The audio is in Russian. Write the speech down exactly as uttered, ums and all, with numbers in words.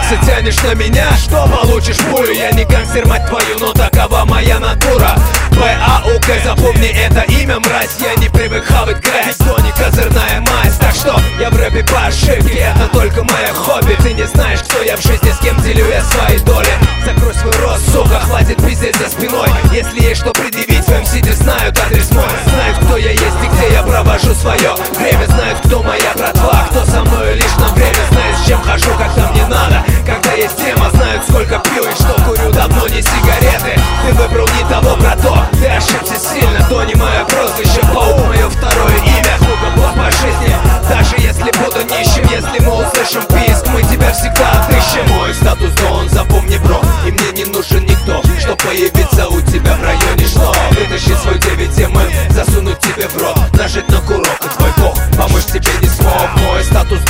Если тянешь на меня, что получишь пулю? Я не гангстер, мать твою, но такова моя натура. ПАУК, запомни это имя, мразь. Я не привык хавать грязь, то не козырная мазь. Так что я в рэпе по ошибке, это только мое хобби. Ты не знаешь, кто я в жизни, с кем делю я свои доли. Закрой свой рот, сука, хватит пиздеть за спиной. Если есть что предъявить, в эм си знают адрес мой. Знают, кто я есть и где я провожу свое время. Знают, кто моя братва, кто со мною лишь на время. Знают, с чем хожу, когда мне надо, когда есть тема. Знают, сколько пью и что курю, давно не сигареты. Ты выбрал не того, брато, ты ошибся сильно. То не мое прозвище, Паук мое второе имя. Хуга бог по жизни, даже если буду нищим. Если мы услышим писк, мы тебя всегда отыщем. Мой статус дон, запомни, бро, и мне не нужен никто, чтоб появиться у тебя в районе. Что? Вытащи свой девять эм эм, засунуть тебе в рот, нажать на курок, и твой бог помочь тебе не смог. Мой статус